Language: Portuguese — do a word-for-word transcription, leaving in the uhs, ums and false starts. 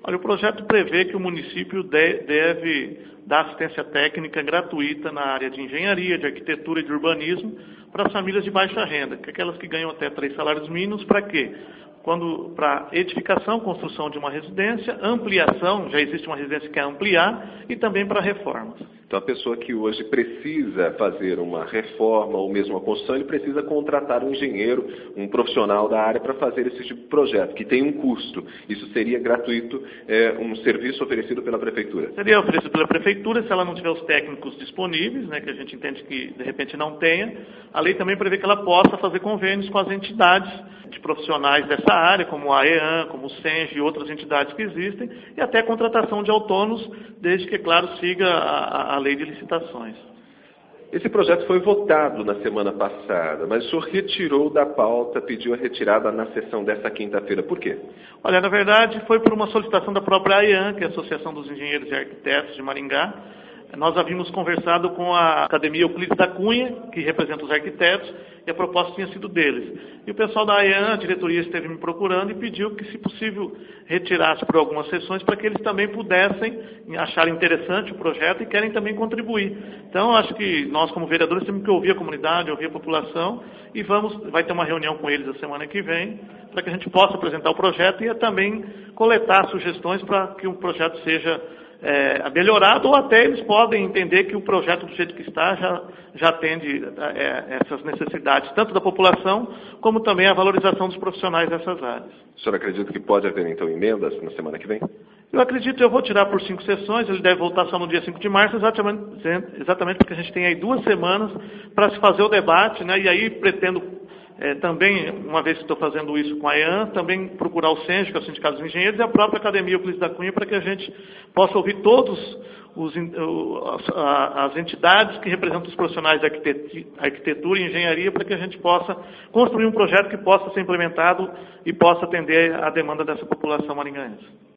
Olha, o projeto prevê que o município de, deve dar assistência técnica gratuita na área de engenharia, de arquitetura e de urbanismo para as famílias de baixa renda, que é aquelas que ganham até três salários mínimos, para quê? Quando para edificação, construção de uma residência, ampliação, já existe uma residência que quer ampliar, e também para reformas. Então, a pessoa que hoje precisa fazer uma reforma ou mesmo uma construção, ele precisa contratar um engenheiro, um profissional da área para fazer esse tipo de projeto, que tem um custo. Isso seria gratuito, é, um serviço oferecido pela Prefeitura? Seria oferecido pela Prefeitura, se ela não tiver os técnicos disponíveis, né, que a gente entende que, de repente, não tenha. A lei também prevê que ela possa fazer convênios com as entidades de profissionais dessa área, como a EAN, como o SENGE e outras entidades que existem, e até a contratação de autônomos, desde que, claro, siga a, a lei de licitações. Esse projeto foi votado na semana passada, mas o senhor retirou da pauta, pediu a retirada na sessão desta quinta-feira. Por quê? Olha, na verdade, foi por uma solicitação da própria AEAN, que é a Associação dos Engenheiros e Arquitetos de Maringá. Nós havíamos conversado com a Academia Euclides da Cunha, que representa os arquitetos, e a proposta tinha sido deles. E o pessoal da AEAN, a diretoria, esteve me procurando e pediu que, se possível, retirasse por algumas sessões para que eles também pudessem achar interessante o projeto e querem também contribuir. Então, acho que nós, como vereadores, temos que ouvir a comunidade, ouvir a população, e vamos, vai ter uma reunião com eles a semana que vem, para que a gente possa apresentar o projeto e também coletar sugestões para que o projeto seja É, melhorado, ou até eles podem entender que o projeto do jeito que está já, já atende é, essas necessidades, tanto da população, como também a valorização dos profissionais dessas áreas. O senhor acredita que pode haver, então, emendas na semana que vem? Eu acredito, eu vou tirar por cinco sessões, ele deve voltar só no dia cinco de março, exatamente, exatamente porque a gente tem aí duas semanas para se fazer o debate, né, e aí pretendo É, também, uma vez que estou fazendo isso com a EAN, também procurar o SENGE, que é o Sindicato dos Engenheiros, e a própria Academia Euclides da Cunha, para que a gente possa ouvir todos os, as, as entidades que representam os profissionais de arquitetura e engenharia, para que a gente possa construir um projeto que possa ser implementado e possa atender à demanda dessa população maringaense.